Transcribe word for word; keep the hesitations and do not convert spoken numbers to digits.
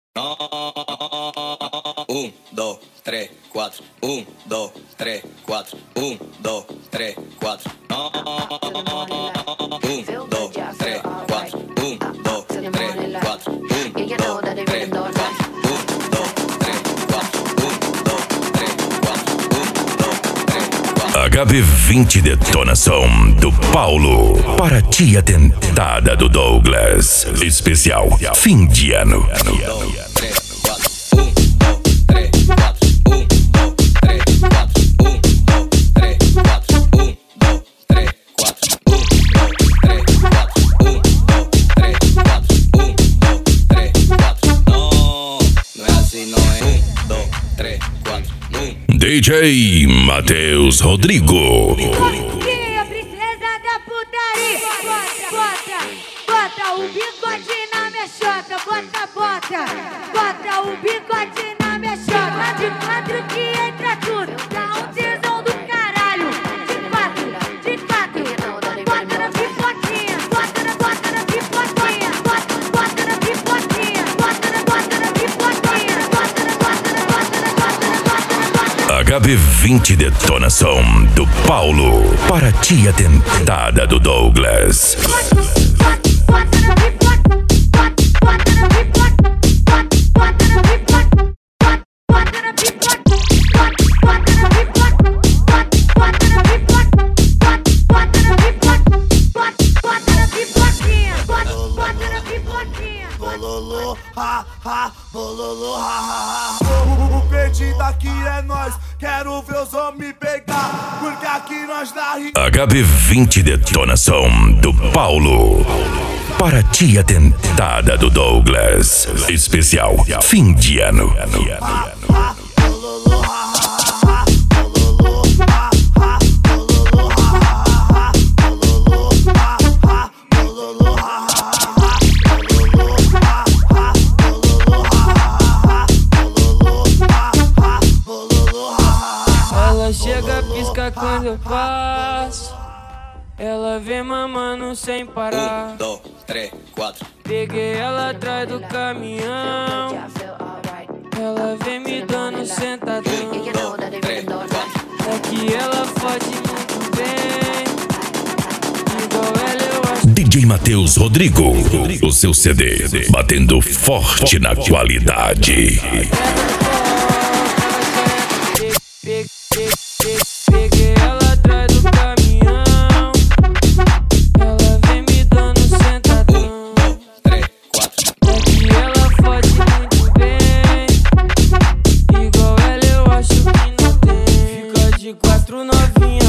Um, dois, três, quatro. Um, dois, três, quatro. Um, dois, três, quatro. Um, dois, três, quatro. Um, dois, três, quatro. Um, dois, três, quatro. H B vinte Detonação do Paulo para tia dentada do Douglas. Especial fim de ano. D J Matheus Rodrigo. Dia, princesa da putaria. Bota, bota, bota o bigode na minha chota. Bota, bota, bota o bigode na minha chota. De quatro que entra tudo, dá um tesão do caralho. De quatro, de quatro, bota na pipoquinha. Bota na, bota na pipoquinha. Bota, bota na pipoquinha. Bota na, bota na pipoquinha. Bota na, bota na, bota na, bota na, bota na, bota na. H B vinte Detonação do Paulo para tia dentada do Douglas. Bololô, ha, ha, bololô, ha, ha, ha. O peixe daqui é nós, quero ver os homens pegar, porque aqui nós dá ri... H B vinte Detonação do Paulo para tia dentada do Douglas. Especial fim de ano. Chega, pisca quando eu passo. Ela vem mamando sem parar. Um, dois, três, quatro. Peguei ela atrás do caminhão. Ela vem me dando sentadão. Um, dois, três, quatro. É que ela fode muito bem. Igual ela eu acho. D J Matheus Rodrigo, o seu C D batendo forte na qualidade. Peguei ela atrás do caminhão. Ela vem me dando sentadão. Três, quatro. É que ela fode muito bem. Igual ela eu acho que não tem. Fica de quatro novinha